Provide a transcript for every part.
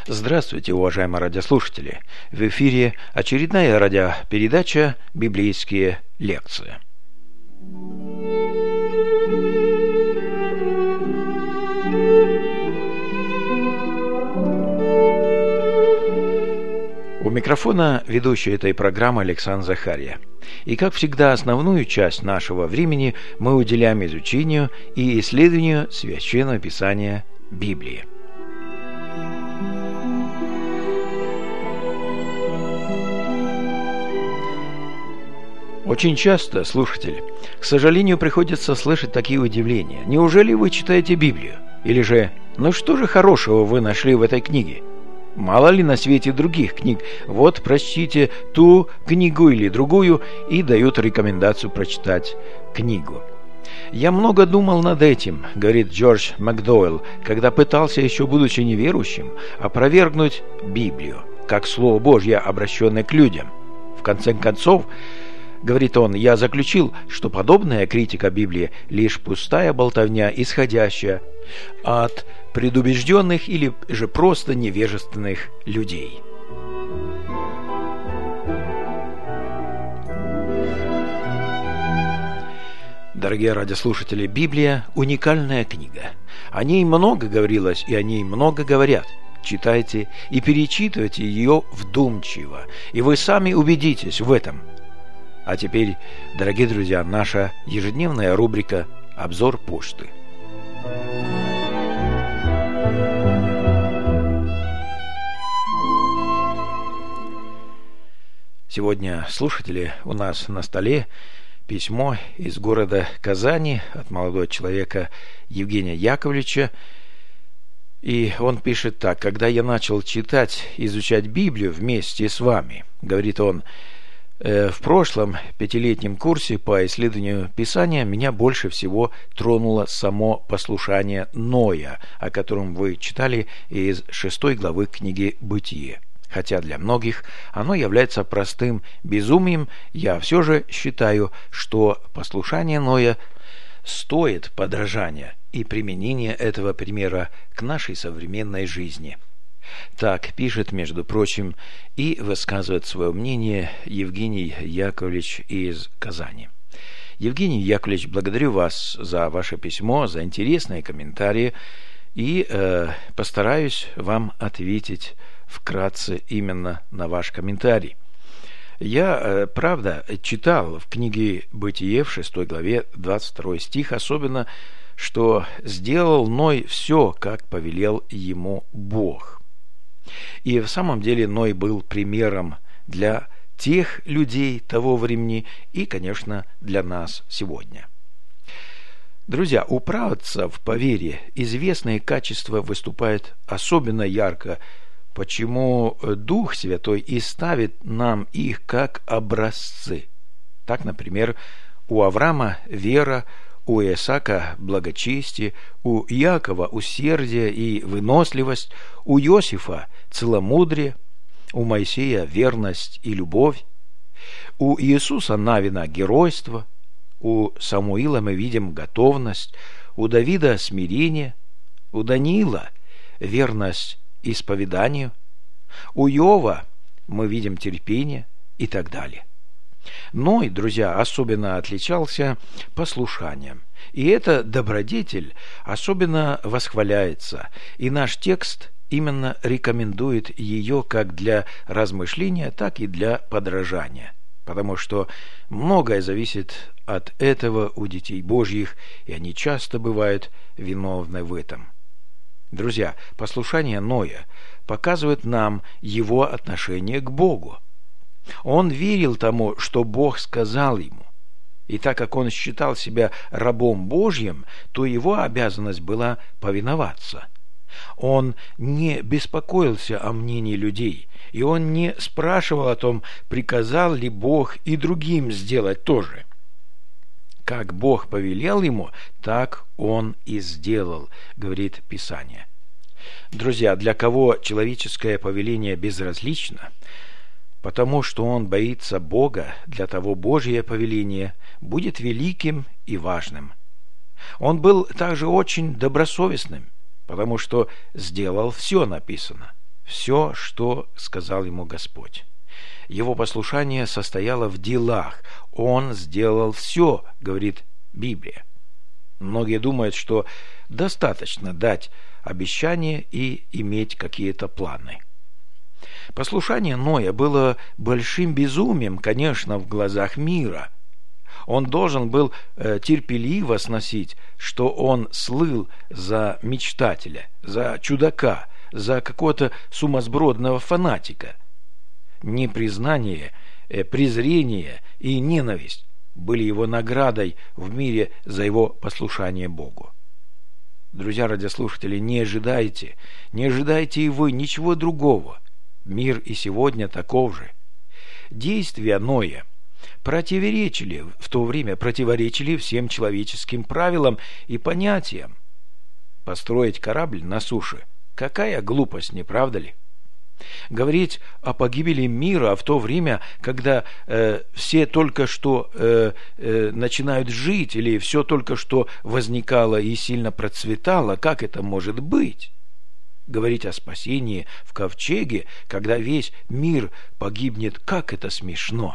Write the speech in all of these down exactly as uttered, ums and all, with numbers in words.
Здравствуйте, уважаемые радиослушатели! В эфире очередная радиопередача «Библейские лекции». У микрофона ведущий этой программы Александр Захария. И, как всегда, основную часть нашего времени мы уделяем изучению и исследованию Священного Писания Библии. Очень часто, слушатели, к сожалению, приходится слышать такие удивления. Неужели вы читаете Библию? Или же, ну что же хорошего вы нашли в этой книге? Мало ли на свете других книг. Вот прочтите ту книгу или другую, и дают рекомендацию прочитать книгу. «Я много думал над этим», — говорит Джордж Макдоуэлл, когда пытался, еще будучи неверующим, опровергнуть Библию, как Слово Божье, обращенное к людям. В конце концов, говорит он, я заключил, что подобная критика Библии лишь пустая болтовня, исходящая от предубежденных или же просто невежественных людей. Дорогие радиослушатели, Библия – уникальная книга. О ней много говорилось и о ней много говорят. Читайте и перечитывайте ее вдумчиво, и вы сами убедитесь в этом. А теперь, дорогие друзья, наша ежедневная рубрика «Обзор почты». Сегодня, слушатели, у нас на столе письмо из города Казани от молодого человека Евгения Яковлевича. И он пишет так: «Когда я начал читать, изучать Библию вместе с вами, — говорит он, — в прошлом пятилетнем курсе по исследованию Писания меня больше всего тронуло само послушание Ноя, о котором вы читали из шестой главы книги «Бытие». Хотя для многих оно является простым безумием, я все же считаю, что послушание Ноя стоит подражания и применения этого примера к нашей современной жизни». Так пишет, между прочим, и высказывает свое мнение Евгений Яковлевич из Казани. Евгений Яковлевич, благодарю вас за ваше письмо, за интересные комментарии, и э, постараюсь вам ответить вкратце именно на ваш комментарий. Я, э, правда, читал в книге «Бытие» в шестой главе двадцать второй стих, особенно, что «сделал Ной все, как повелел ему Бог». И в самом деле Ной был примером для тех людей того времени и, конечно, для нас сегодня. Друзья, у праведцев по вере известные качества выступают особенно ярко, почему Дух Святой и ставит нам их как образцы. Так, например, у Авраама вера, у Исаака благочестие, у Иакова усердие и выносливость, у Иосифа целомудрие, у Моисея верность и любовь, у Иисуса Навина геройство, у Самуила мы видим готовность, у Давида смирение, у Даниила верность исповеданию, у Иова мы видим терпение и так далее. Ной, друзья, особенно отличался послушанием, и эта добродетель особенно восхваляется, и наш текст именно рекомендует ее как для размышления, так и для подражания, потому что многое зависит от этого у детей Божьих, и они часто бывают виновны в этом. Друзья, послушание Ноя показывает нам его отношение к Богу. Он верил тому, что Бог сказал ему. И так как он считал себя рабом Божьим, то его обязанность была повиноваться. Он не беспокоился о мнении людей, и он не спрашивал о том, приказал ли Бог и другим сделать то же. Как Бог повелел ему, так он и сделал, говорит Писание. Друзья, для кого человеческое повеление безразлично, потому что он боится Бога, для того Божье повеление будет великим и важным. Он был также очень добросовестным, потому что сделал все написано. все, что сказал ему Господь. Его послушание состояло в делах. Он сделал все, говорит Библия. Многие думают, что достаточно дать обещание и иметь какие-то планы. Послушание Ноя было большим безумием, конечно, в глазах мира. Он должен был э, терпеливо сносить, что он слыл за мечтателя, за чудака, за какого-то сумасбродного фанатика. Непризнание, э, презрение и ненависть были его наградой в мире за его послушание Богу. Друзья радиослушатели, не ожидайте, не ожидайте и вы ничего другого. Мир и сегодня таков же. Действия Ноя противоречили в то время, противоречили всем человеческим правилам и понятиям. Построить корабль на суше – какая глупость, не правда ли? Говорить о погибели мира в то время, когда э, все только что э, э, начинают жить, или все только что возникало и сильно процветало, как это может быть? Говорить о спасении в ковчеге, когда весь мир погибнет, как это смешно!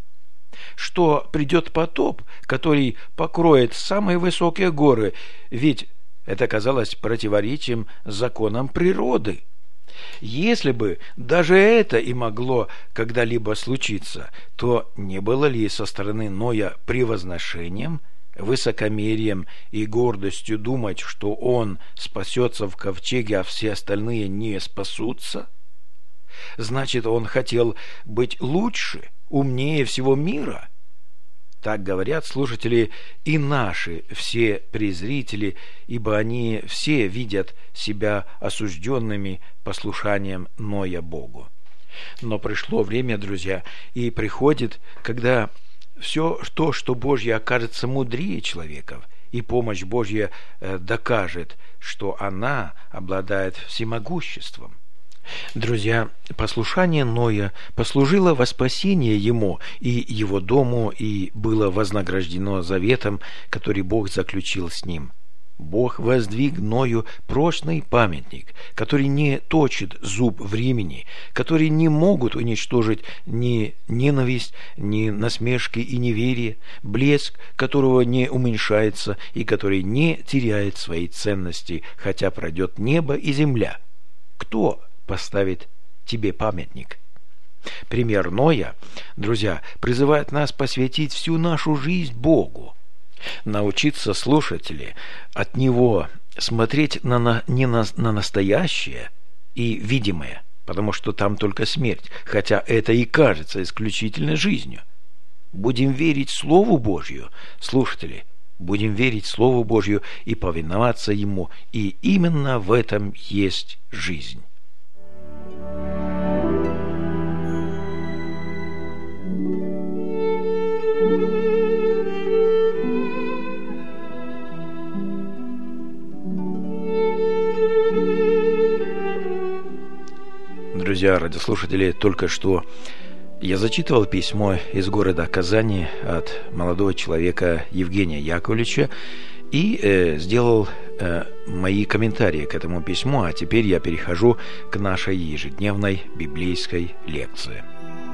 Что придет потоп, который покроет самые высокие горы, ведь это казалось противоречием законам природы. Если бы даже это и могло когда-либо случиться, то не было ли со стороны Ноя превозношением, высокомерием и гордостью думать, что он спасется в ковчеге, а все остальные не спасутся? Значит, он хотел быть лучше, умнее всего мира. Так говорят слушатели и наши все презрители, ибо они все видят себя осужденными послушанием Ноя Богу. Но пришло время, друзья, и приходит, когда все то, что Божье, окажется мудрее человеков, и помощь Божья докажет, что она обладает всемогуществом. Друзья, послушание Ноя послужило во спасение ему и его дому, и было вознаграждено заветом, который Бог заключил с ним. Бог воздвиг Ною прочный памятник, который не точит зуб времени, который не могут уничтожить ни ненависть, ни насмешки и неверие, блеск которого не уменьшается и который не теряет своей ценности, хотя пройдет небо и земля. Кто поставит тебе памятник? Пример Ноя, друзья, призывает нас посвятить всю нашу жизнь Богу. Научиться, слушатели, от Него смотреть на, на, не на, на настоящее и видимое, потому что там только смерть, хотя это и кажется исключительно жизнью. Будем верить Слову Божью, слушатели, будем верить Слову Божью и повиноваться Ему, и именно в этом есть жизнь. Друзья, радиослушатели, только что я зачитывал письмо из города Казани от молодого человека Евгения Яковлевича и э, сделал э, мои комментарии к этому письму, а теперь я перехожу к нашей ежедневной библейской лекции.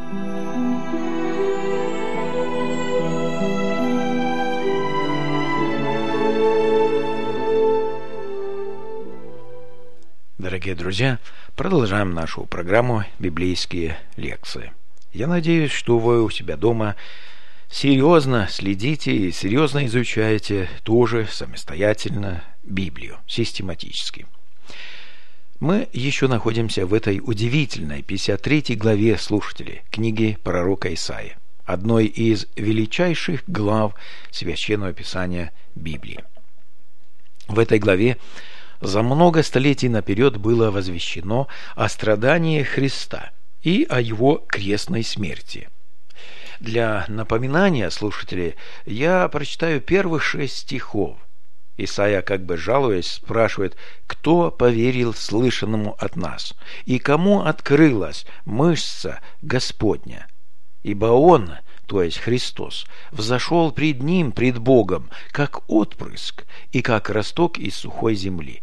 Дорогие друзья, продолжаем нашу программу «Библейские лекции». Я надеюсь, что вы у себя дома серьезно следите и серьезно изучаете тоже самостоятельно Библию, систематически. Мы еще находимся в этой удивительной пятьдесят третьей главе, слушатели, книги пророка Исаии, одной из величайших глав Священного Писания Библии. В этой главе за много столетий наперед было возвещено о страдании Христа и о его крестной смерти. Для напоминания, слушатели, я прочитаю первых шесть стихов. Исайя, как бы жалуясь, спрашивает, кто поверил слышанному от нас, и кому открылась мышца Господня. Ибо Он, то есть Христос, взошел пред Ним, пред Богом, как отпрыск и как росток из сухой земли.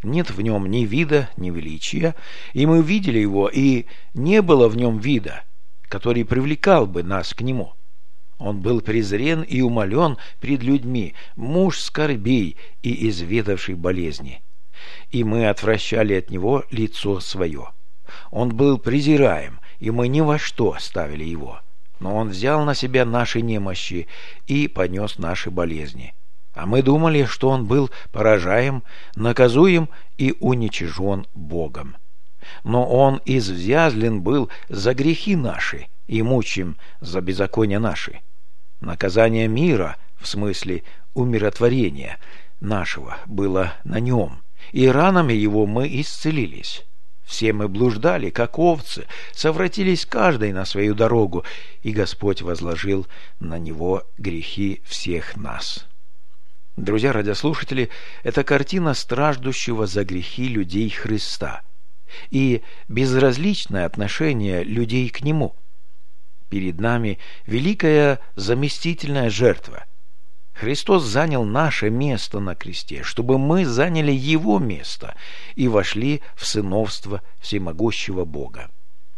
нет в нем ни вида, ни величия, и мы видели его, и не было в нем вида, который привлекал бы нас к нему. Он был презрен и умолен пред людьми, муж скорбей и изведавший болезни. И мы отвращали от него лицо свое. Он был презираем, и мы ни во что ставили его. Но он взял на себя наши немощи и понес наши болезни. А мы думали, что он был поражаем, наказуем и уничижен Богом. Но он извязлен был за грехи наши и мучим за беззакония наши. Наказание мира, в смысле умиротворения нашего, было на нем, и ранами его мы исцелились. Все мы блуждали, как овцы, совратились каждый на свою дорогу, и Господь возложил на него грехи всех нас. Друзья радиослушатели, это картина страждущего за грехи людей Христа и безразличное отношение людей к Нему. Перед нами великая заместительная жертва. Христос занял наше место на кресте, чтобы мы заняли Его место и вошли в сыновство всемогущего Бога.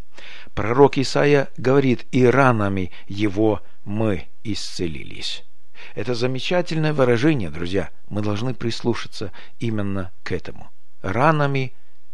Пророк Исаия говорит: «И ранами Его мы исцелились». Это замечательное выражение, друзья. Мы должны прислушаться именно к этому. Ранами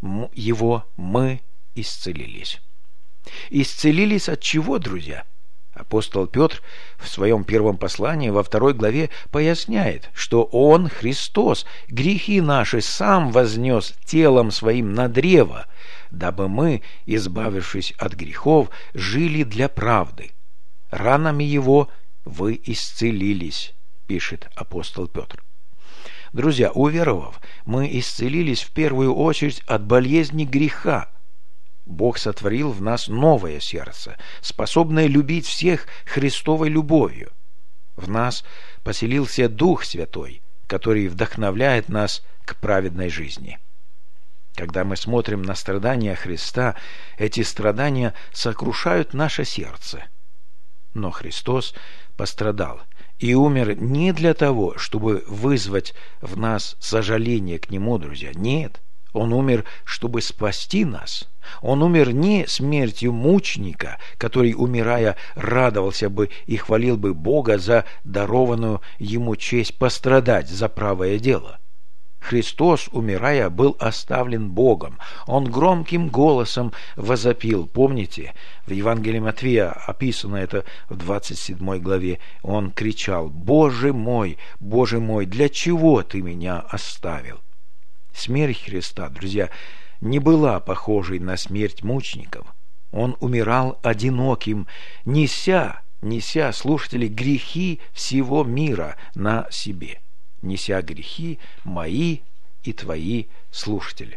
Его мы исцелились. Исцелились от чего, друзья? Апостол Петр в своем первом послании во второй главе поясняет, что Он, Христос, грехи наши сам вознес телом своим на древо, дабы мы, избавившись от грехов, жили для правды. Ранами Его вы исцелились, пишет апостол Петр. Друзья, уверовав, мы исцелились в первую очередь от болезни греха. Бог сотворил в нас новое сердце, способное любить всех Христовой любовью. В нас поселился Дух Святой, который вдохновляет нас к праведной жизни. Когда мы смотрим на страдания Христа, эти страдания сокрушают наше сердце. Но Христос пострадал и умер не для того, чтобы вызвать в нас сожаление к Нему, друзья. Нет. Он умер, чтобы спасти нас. Он умер не смертью мученика, который, умирая, радовался бы и хвалил бы Бога за дарованную ему честь пострадать за правое дело. Христос, умирая, был оставлен Богом. Он громким голосом возопил. Помните, в Евангелии Матфея описано это в двадцать седьмой главе. Он кричал: «Боже мой, Боже мой, для чего ты меня оставил?» Смерть Христа, друзья, не была похожей на смерть мучеников. Он умирал одиноким, неся, неся, слушатели, грехи всего мира на себе, неся грехи мои и твои, слушатели.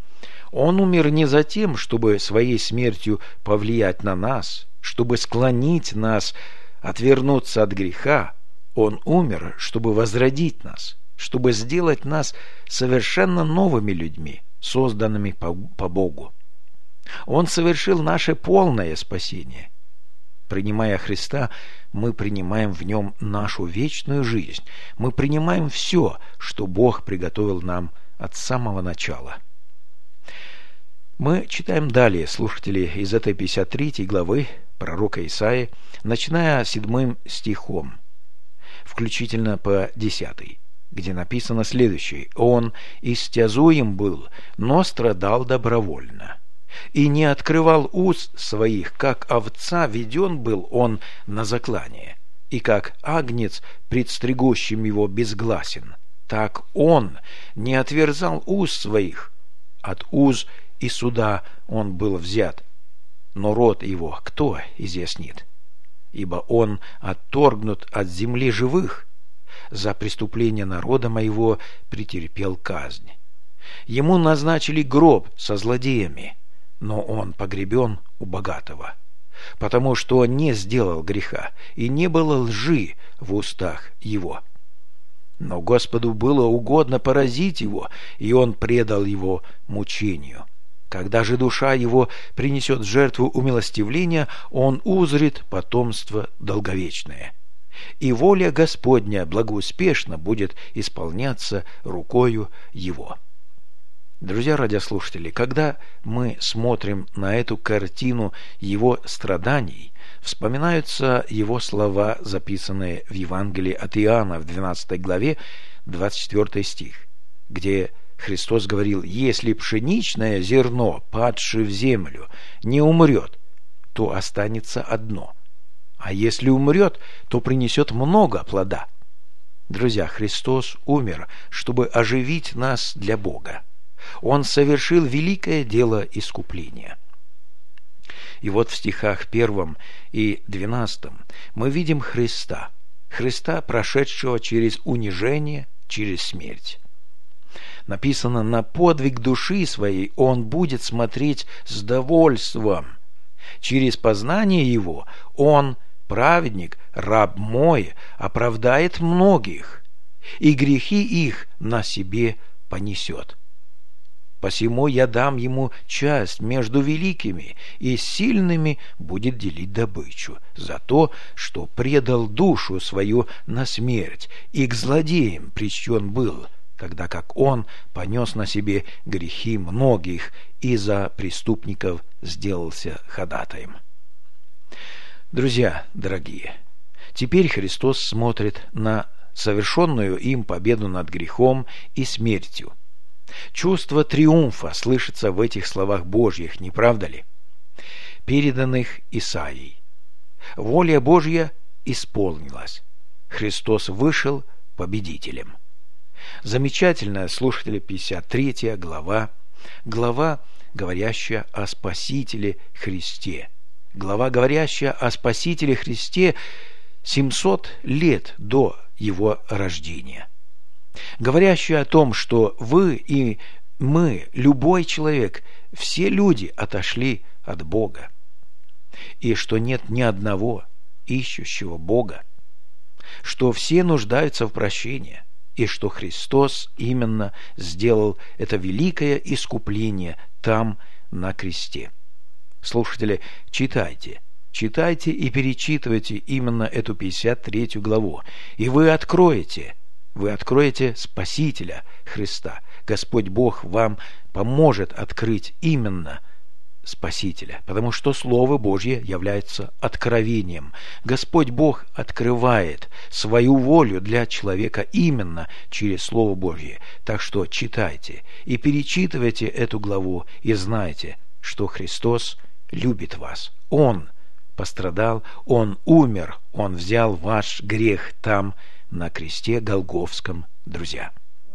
Он умер не за тем, чтобы своей смертью повлиять на нас, чтобы склонить нас отвернуться от греха. Он умер, чтобы возродить нас, чтобы сделать нас совершенно новыми людьми, созданными по, по Богу. Он совершил наше полное спасение. Принимая Христа, мы принимаем в Нем нашу вечную жизнь. Мы принимаем все, что Бог приготовил нам от самого начала. Мы читаем далее, слушатели, из этой пятьдесят третьей главы пророка Исаии, начиная седьмым стихом, включительно по десятый, где написано следующее: «Он истязуем был, но страдал добровольно, и не открывал уст своих, как овца веден был он на заклание, и как агнец пред стригущим его безгласен, так он не отверзал уст своих, от уз и суда он был взят, но род его кто изъяснит? Ибо он отторгнут от земли живых, за преступление народа моего претерпел казнь. Ему назначили гроб со злодеями, но он погребен у богатого, потому что не сделал греха, и не было лжи в устах его. Но Господу было угодно поразить его, и он предал его мучению. Когда же душа его принесет жертву умилостивления, он узрит потомство долговечное. И воля Господня благоуспешно будет исполняться рукою его». Друзья радиослушатели, когда мы смотрим на эту картину его страданий, вспоминаются его слова, записанные в Евангелии от Иоанна в двенадцатой главе, двадцать четвёртый стих, где Христос говорил: «Если пшеничное зерно, падшее в землю, не умрет, то останется одно, а если умрет, то принесет много плода». Друзья, Христос умер, чтобы оживить нас для Бога. Он совершил великое дело искупления. И вот в стихах первом и двенадцатом мы видим Христа, Христа, прошедшего через унижение, через смерть. Написано: на подвиг души своей он будет смотреть с довольством. Через познание его он, праведник, раб мой, оправдает многих, и грехи их на себе понесет. Посему я дам ему часть между великими, и сильными будет делить добычу за то, что предал душу свою на смерть, и к злодеям причтен был, тогда как он понес на себе грехи многих и за преступников сделался ходатаем. Друзья дорогие, теперь Христос смотрит на совершенную им победу над грехом и смертью. Чувство триумфа слышится в этих словах Божьих, не правда ли? Переданных Исаией. Воля Божья исполнилась. Христос вышел победителем. Замечательная, слушатели, пятьдесят третья глава, глава, говорящая о Спасителе Христе. Глава, говорящая о Спасителе Христе семьсот лет до его рождения. Говорящая о том, что вы и мы, любой человек, все люди отошли от Бога, и что нет ни одного ищущего Бога, что все нуждаются в прощении, и что Христос именно сделал это великое искупление там, на кресте. Слушатели, читайте, читайте и перечитывайте именно эту пятьдесят третью главу, и вы откроете, вы откроете Спасителя Христа. Господь Бог вам поможет открыть именно Спасителя, потому что Слово Божье является откровением. Господь Бог открывает свою волю для человека именно через Слово Божье. Так что читайте и перечитывайте эту главу и знайте, что Христос любит вас. Он пострадал, Он умер, Он взял ваш грех там, на кресте Голгофском, друзья.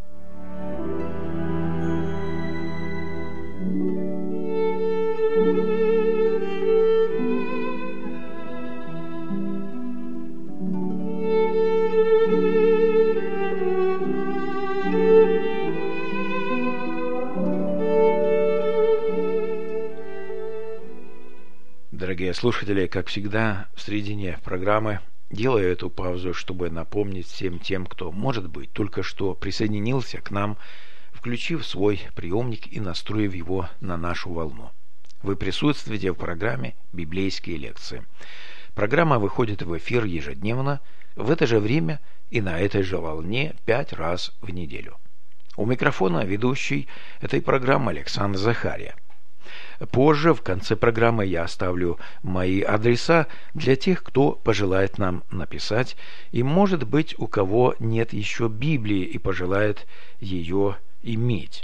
Дорогие слушатели, как всегда, в середине программы делаю эту паузу, чтобы напомнить всем тем, кто, может быть, только что присоединился к нам, включив свой приемник и настроив его на нашу волну. Вы присутствуете в программе «Библейские лекции». Программа выходит в эфир ежедневно, в это же время и на этой же волне пять раз в неделю. У микрофона ведущий этой программы Александр Захария. Позже, в конце программы, я оставлю мои адреса для тех, кто пожелает нам написать, и, может быть, у кого нет еще Библии и пожелает ее иметь.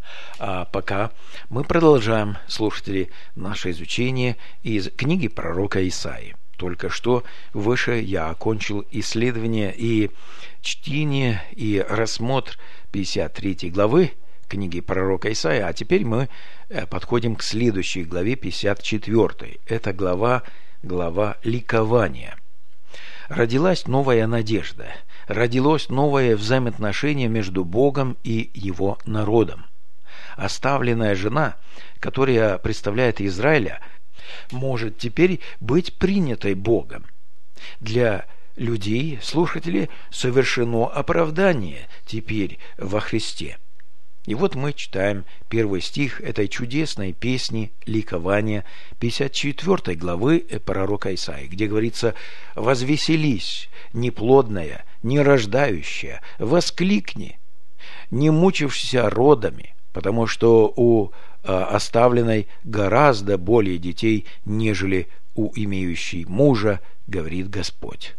А пока мы продолжаем, слушатели, наше изучение из книги пророка Исаии. Только что выше я окончил исследование и чтение и рассмотр пятьдесят третьей главы книги пророка Исаии, а теперь мы подходим к следующей главе, пятьдесят четвёртой. Это глава, глава ликования. Родилась новая надежда, родилось новое взаимоотношение между Богом и его народом. Оставленная жена, которая представляет Израиля, может теперь быть принятой Богом. Для людей, слушатели, совершено оправдание теперь во Христе. И вот мы читаем первый стих этой чудесной песни ликования пятьдесят четвёртой главы пророка Исаии, где говорится: «Возвеселись, неплодная, нерождающая, воскликни, не мучившаяся родами, потому что у оставленной гораздо более детей, нежели у имеющей мужа, говорит Господь.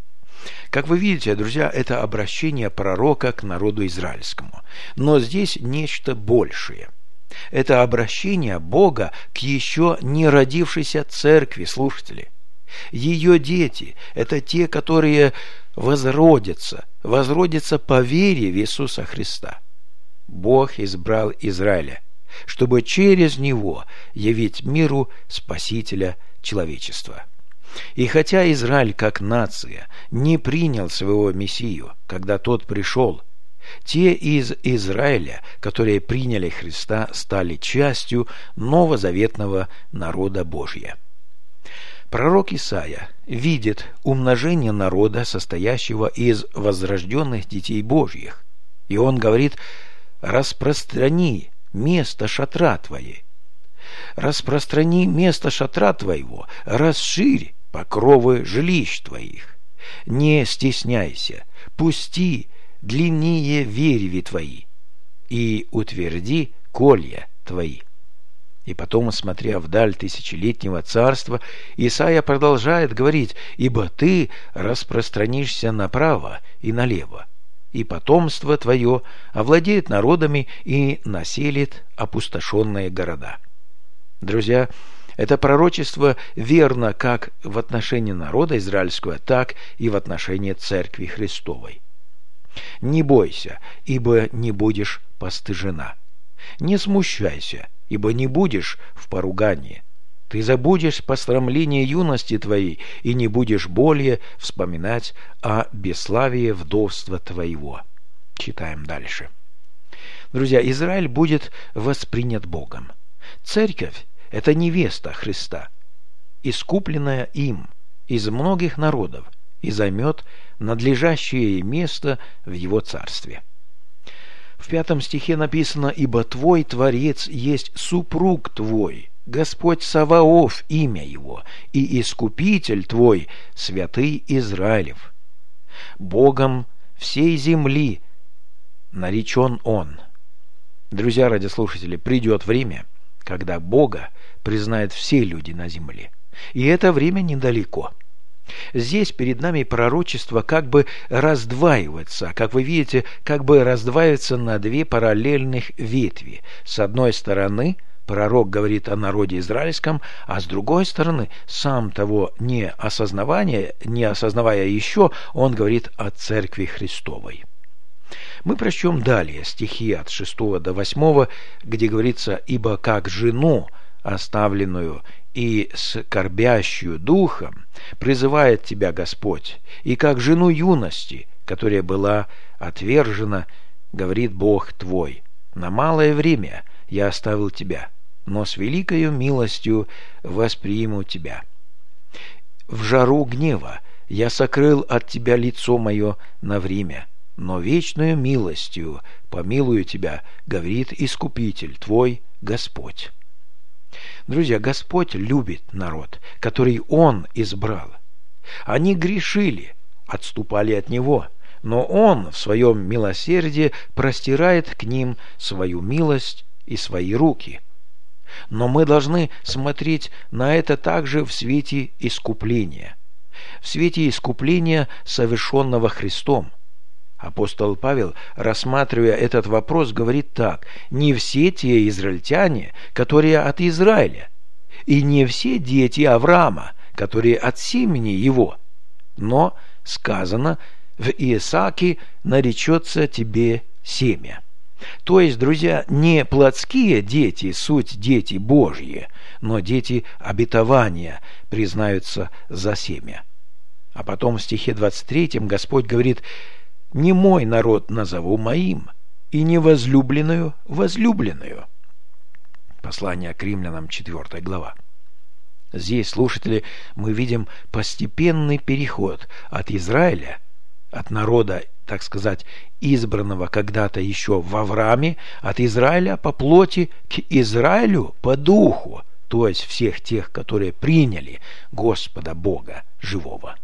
Как вы видите, друзья, это обращение пророка к народу израильскому. Но здесь нечто большее. Это обращение Бога к еще не родившейся церкви, слушатели. Ее дети – это те, которые возродятся, возродятся по вере в Иисуса Христа. Бог избрал Израиля, чтобы через него явить миру Спасителя человечества. И хотя Израиль как нация не принял своего Мессию, когда тот пришел, те из Израиля, которые приняли Христа, стали частью новозаветного народа Божия. Пророк Исаия видит умножение народа, состоящего из возрожденных детей Божьих, и он говорит: «Распространи место шатра твоей, распространи место шатра твоего, расширь покровы жилищ твоих, не стесняйся, пусти длиннее вереви твои и утверди колья твои». И потом, смотря вдаль тысячелетнего царства, Исаия продолжает говорить: «Ибо ты распространишься направо и налево, и потомство твое овладеет народами и населит опустошенные города». Друзья, это пророчество верно как в отношении народа израильского, так и в отношении Церкви Христовой. «Не бойся, ибо не будешь постыжена. Не смущайся, ибо не будешь в поругании. Ты забудешь посрамление юности твоей и не будешь более вспоминать о бесславии вдовства твоего». Читаем дальше. Друзья, Израиль будет воспринят Богом. Церковь – это невеста Христа, искупленная им из многих народов, и займет надлежащее ей место в его царстве. В пятом стихе написано: «Ибо твой Творец есть супруг твой, Господь Саваоф имя его, и Искупитель твой, святый Израилев. Богом всей земли наречен он». Друзья радиослушатели, придет время, когда Бога признают все люди на земле. И это время недалеко. Здесь перед нами пророчество как бы раздваивается, как вы видите, как бы раздваивается на две параллельных ветви. С одной стороны, пророк говорит о народе израильском, а с другой стороны, сам того не осознавая, не осознавая еще, он говорит о Церкви Христовой. Мы прочтем далее стихи от шестого до восьмого, где говорится: «Ибо как жену, оставленную и скорбящую духом, призывает тебя Господь, и как жену юности, которая была отвержена, говорит Бог твой: на малое время я оставил тебя, но с великою милостью восприму тебя. В жару гнева я сокрыл от тебя лицо мое на время, но вечную милостью помилую тебя, говорит Искупитель твой Господь». Друзья, Господь любит народ, который Он избрал. Они грешили, отступали от Него, но Он в своем милосердии простирает к ним свою милость и свои руки. Но мы должны смотреть на это также в свете искупления, в свете искупления, совершенного Христом. Апостол Павел, рассматривая этот вопрос, говорит так: «Не все те израильтяне, которые от Израиля, и не все дети Авраама, которые от семени его, но сказано: в Исааке наречется тебе семя». То есть, друзья, не плотские дети суть дети Божьи, но дети обетования признаются за семя. А потом в стихе двадцать третьем Господь говорит: «Не мой народ назову моим, и не возлюбленную возлюбленную». Послание к римлянам, четвёртая глава. Здесь, слушатели, мы видим постепенный переход от Израиля, от народа, так сказать, избранного когда-то еще в Аврааме, от Израиля по плоти к Израилю по духу, то есть всех тех, которые приняли Господа Бога живого.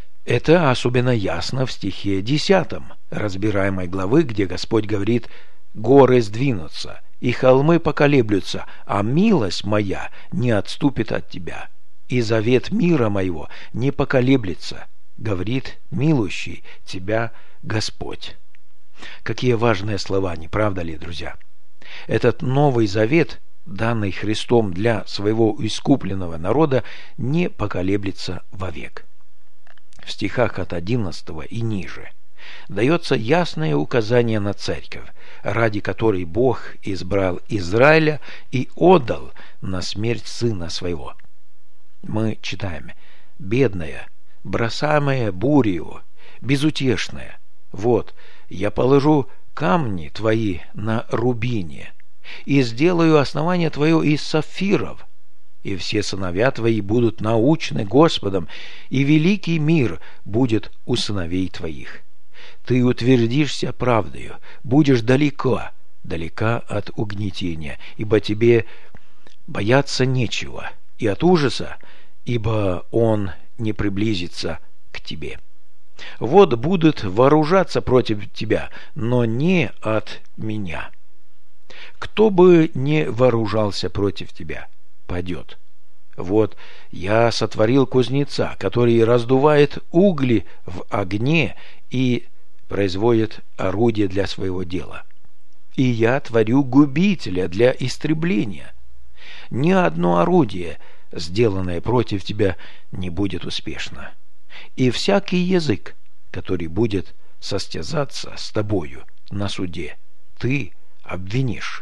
Это особенно ясно в стихе десятом разбираемой главы, где Господь говорит: горы сдвинутся, и холмы поколеблются, а милость моя не отступит от тебя, и завет мира моего не поколеблется, говорит милующий тебя Господь». Какие важные слова, не правда ли, друзья? Этот новый завет, данный Христом для своего искупленного народа, не поколеблется вовек. В стихах от одиннадцатого и ниже дается ясное указание на церковь, ради которой Бог избрал Израиля и отдал на смерть Сына Своего. Мы читаем: «Бедная, бросаемая бурею, безутешная, вот, я положу камни твои на рубине, и сделаю основание твое из сапфиров, и все сыновья твои будут научны Господом, и великий мир будет у сыновей твоих. Ты утвердишься правдою, будешь далеко, далека от угнетения, ибо тебе бояться нечего, и от ужаса, ибо он не приблизится к тебе. Вот будут вооружаться против тебя, но не от меня. Кто бы не вооружался против тебя, падет. Вот я сотворил кузнеца, который раздувает угли в огне и производит орудие для своего дела. И я творю губителя для истребления. Ни одно орудие, сделанное против тебя, не будет успешно. И всякий язык, который будет состязаться с тобою на суде, ты обвинишь.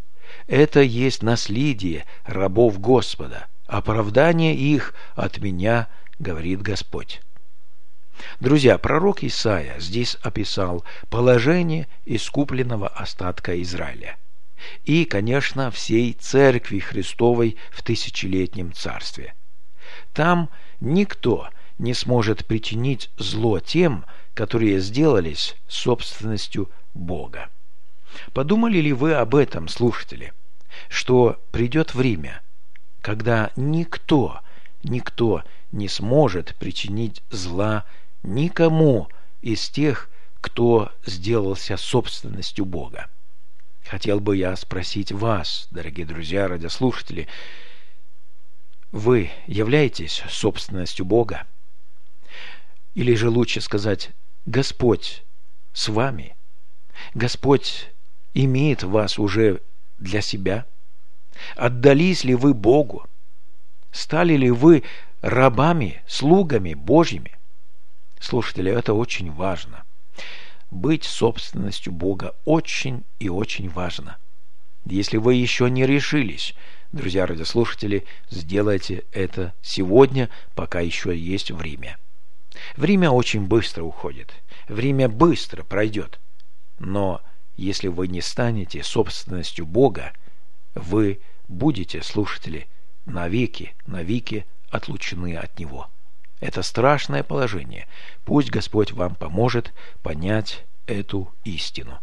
Это есть наследие рабов Господа, оправдание их от меня, говорит Господь». Друзья, пророк Исаия здесь описал положение искупленного остатка Израиля и, конечно, всей Церкви Христовой в тысячелетнем царстве. Там никто не сможет причинить зло тем, которые сделались собственностью Бога. Подумали ли вы об этом, слушатели, что придет время, когда никто, никто не сможет причинить зла никому из тех, кто сделался собственностью Бога? Хотел бы я спросить вас, дорогие друзья, радиослушатели, вы являетесь собственностью Бога? Или же лучше сказать, Господь с вами? Господь имеет вас уже для себя? Отдались ли вы Богу? Стали ли вы рабами, слугами Божьими? Слушатели, это очень важно. Быть собственностью Бога очень и очень важно. Если вы еще не решились, друзья радиослушатели, сделайте это сегодня, пока еще есть время. Время очень быстро уходит. Время быстро пройдет. Но если вы не станете собственностью Бога, вы будете, слушатели, навеки, навеки отлучены от Него. Это страшное положение. Пусть Господь вам поможет понять эту истину.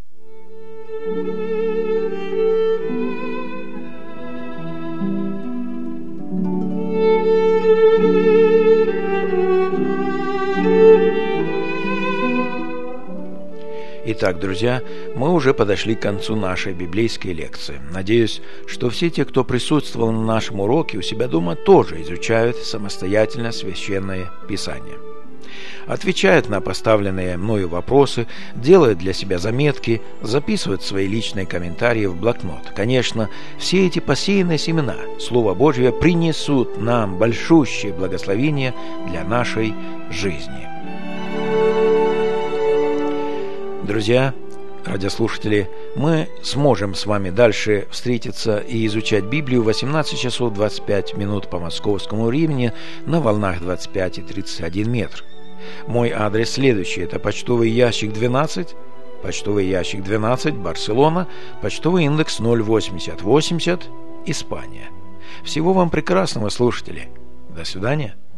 Итак, друзья, мы уже подошли к концу нашей библейской лекции. Надеюсь, что все те, кто присутствовал на нашем уроке, у себя дома тоже изучают самостоятельно Священное Писание. Отвечают на поставленные мною вопросы, делают для себя заметки, записывают свои личные комментарии в блокнот. Конечно, все эти посеянные семена Слова Божьего принесут нам большущее благословение для нашей жизни. Друзья, радиослушатели, мы сможем с вами дальше встретиться и изучать Библию в восемнадцать часов двадцать пять минут по московскому времени на волнах двадцать пять и тридцать один метр. Мой адрес следующий. Это почтовый ящик двенадцать, почтовый ящик двенадцать, Барселона, почтовый индекс ноль восемьдесят восемьдесят, Испания. Всего вам прекрасного, слушатели. До свидания.